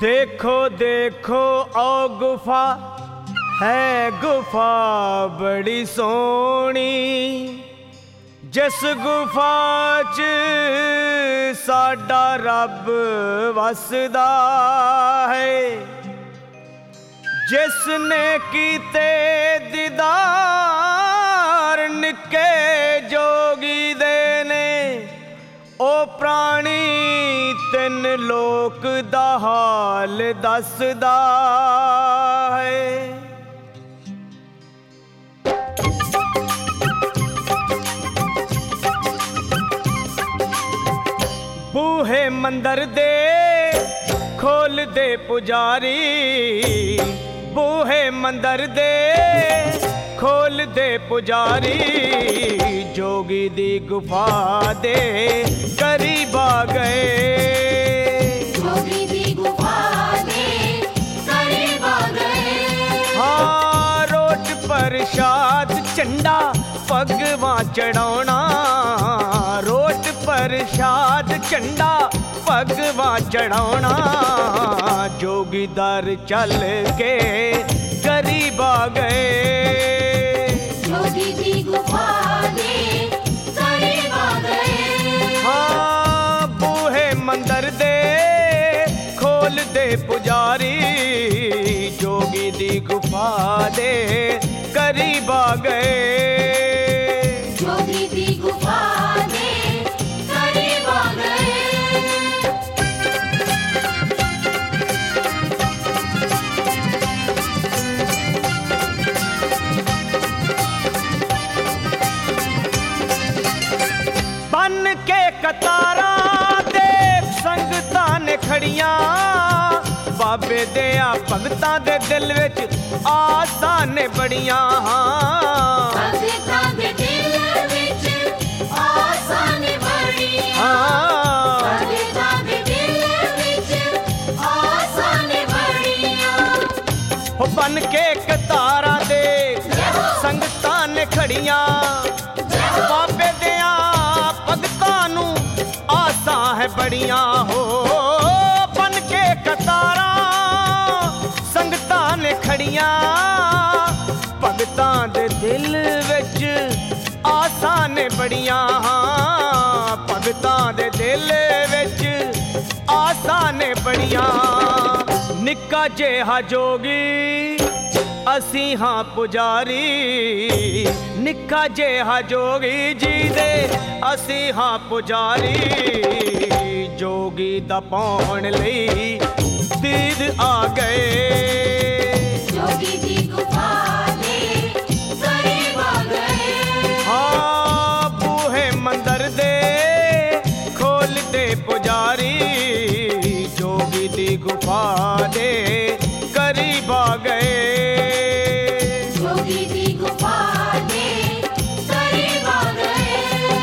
देखो देखो ओ गुफा है गुफा बड़ी सोहनी, जिस गुफा च साडा रब वसदा है। जिसने कीते दीदार निके जोगी दे ने, ओ प्राणी तिन लोक दा हाल दसदा है। बूहे मंदर दे खोल दे पुजारी, बूहे मंदर दे खोल दे पुजारी, जोगी दी गुफा दे करीब आ गए। जोगी दी गुफा दे करीब आ गए। हाँ रोट प्रसाद चंडा भगवा चढ़ाना, रोट प्रसाद चंडा भगवा चढ़ाना, जोगी दर चल के करीब आ गए। जोगी दी गुफा दे करीब आ गए। हाँ बूहे मंदिर दे खोल दे पुजारी, जोगी दी गुफा दे करीब आ गए। जोगी दी गुफा दे करीब आ गए। बन के कतारा देख संगतां ने खड़ियां, बाबे दिया भगतां दे दिल विच आसां ने बड़ियां। भगतां दे दिल विच आसां ने बड़ियां। भगतां दे दिल विच आसां ने बड़ियां। हो बन के कतारा देख संगतां ने खड़ियां, बाबे दिया भगतां नू आसां है बड़ियां। हो बन के कतारा संगतां ने खड़ियां, भगतां दे दिल विच आसां ने बड़ियां। भगतां दे दिल विच आसां ने बड़ियां। निक्का जेहा जोगी असी हाँ पुजारी, निक्का जेहा जोगी जी दे असी हाँ पुजारी, जोगी दा पाउण लई दीद आ गए। जोगी दी गुफा दे करीब आ गए। हाँ बूहे मंदिर दे खोल दे पुजारी, जोगी दी गुफा दे करीब आ गए। जोगी दी गुफा दे करीब आ गए।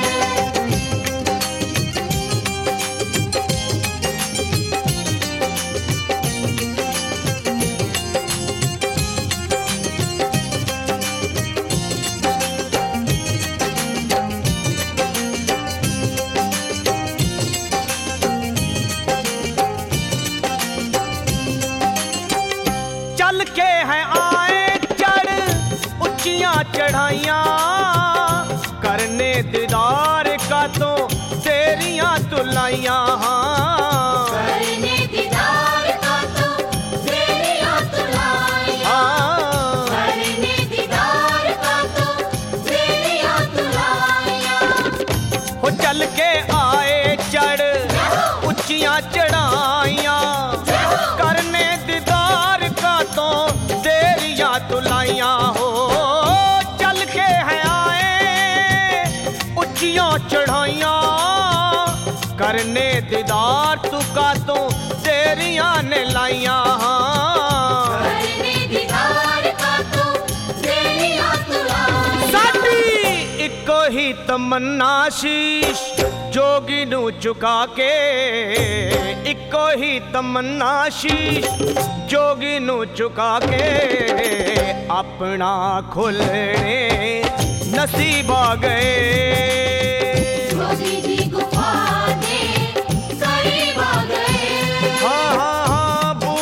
चल के हैं आए चढ़ ऊंचियां चढ़ाइयां, करने दीदार का तो तेरियां तुलाइयां। करने दीदार का तो तेरियां तुलाइयां। करने दीदार का तो तेरियां तुलाइयां। हो चल के आए चढ़ ऊंचियां चढ़ाइयां, करने दीदार का तो तेरियां तुलाइयां। हो चल के हैं आए ऊंचियां चढ़ाइयां, करने दीदार तू का तो तेरियां ने लाइयां। करने दीदार का तो तेरियां तुलाइयां। साडी इको ही तमन्ना शीश जोगी नू चुका के, इको ही तमन्ना शीश जोगी नू चुका के, अपना खुलने नसीब आ गए। जोगी दी गुफा दे करीब आ गए। हाँ हाँ हाँ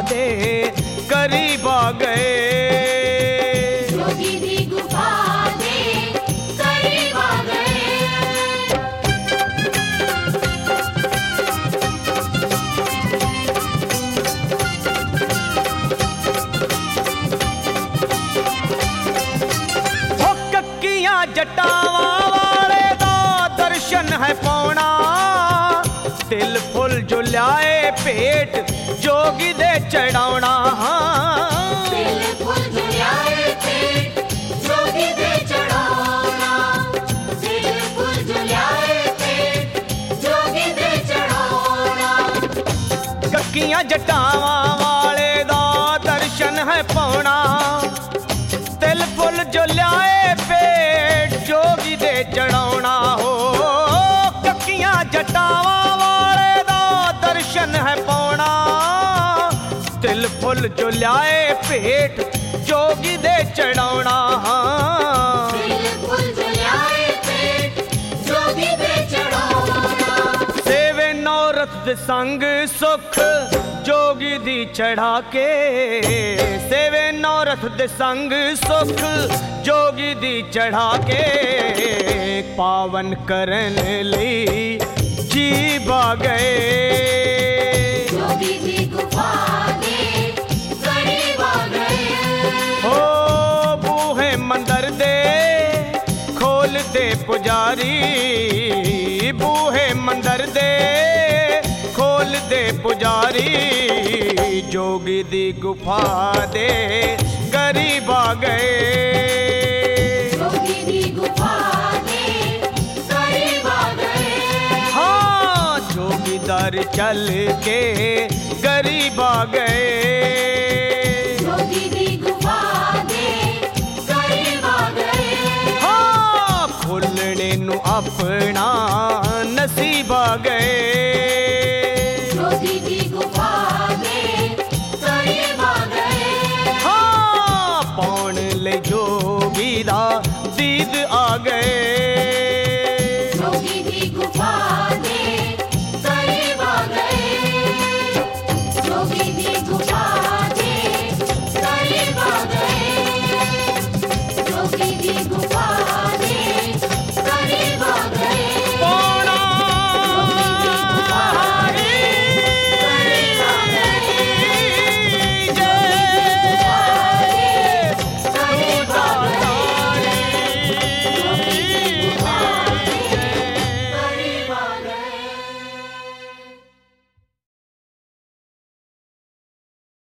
दे करीब आ गए। जोगी दी गुफा दे करीब आ गए। ओ कक्कियां जटावां वाले दा दर्शन है पाउणा, तिल फुल जो ल्याए पेट जोगी दे चढ़ाउणा। तिल फुल जुलियाए पेट जोगी दे चढ़ाउणा। तिल फुल जुलियाए पेट जोगी दे चढ़ाउणा। कक्कियां जटावां वाले दा दर्शन है पाउणा, तिल फुल जो ल्याए पेट जोगी दे चढ़ाउणा। हो कक्कियां जटावां वाले दा दर्शन है पाउणा, तिल फुल जो ल्याए पेट जोगी दे चढ़ाउणा। तिल फुल जुलियाए पेट जोगी दे चढ़ाउणा। सेवे नौरत दे संग सुख जोगी दी चढ़ा के, सेवे नौरत दे संग सुख जोगी दी चढ़ा के, पावन करन लई जीव आ गए। जोगी दी गुफा दे करीब आ गए। हो बूहे मंदिर दे खोल दे पुजारी, बूहे मंदिर दे खोल दे पुजारी, जोगी दी गुफा दे करीब आ गए। जोगी दी गुफा दे करीब आ गए। हाँ जोगी दर चल के करीब आ गए। जोगी दी गुफा दे करीब आ गए। हाँ खोलने नु अपने